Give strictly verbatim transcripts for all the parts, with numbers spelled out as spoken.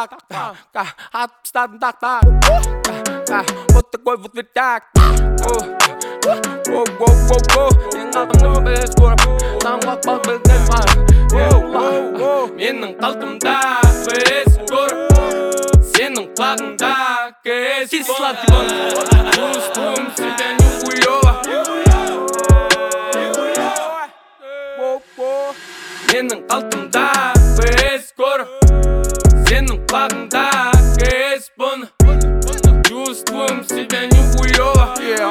так, Атстадын так, так, вот такой вот вертяк. Воу-воу-воу-воу, мен алдымда біз көріп, самғақ бал білген бар. Менің қалтымда біз көріп, сенің құлағыңда кез bon. Чувствуем себя нихуёво. Менің қалтымда біз көріп, сенің құлағыңда кез bon. Чувствуем себя нихуёво.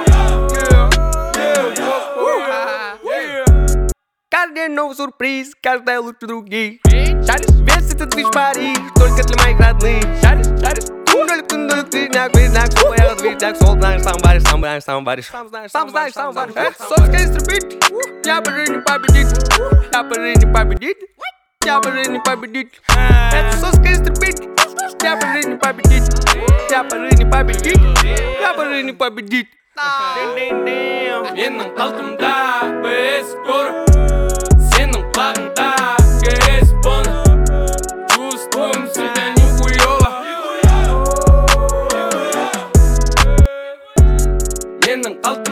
Каждый новый сюрприз, каждая лучше других. Шаришь, весь этот движ Париж, только для моих родных. Шаришь, шаришь, тундолик, тундолик, движняк, движняк, сол я движняк, сол знаешь, сам варишь, сам знаешь, сам варишь. Сам знаешь, сам варишь, сам варишь. Соцкий инструмент, я бы не победит, я бы не победит, я бы не победит. Это соцкий инструмент, я бы не победит, я бы не победит, я бы не победит. Менің қалтымда біз көріп, сенің құлағыңда кез bon. Чувствуем себя нихуёво. Менің қалтымда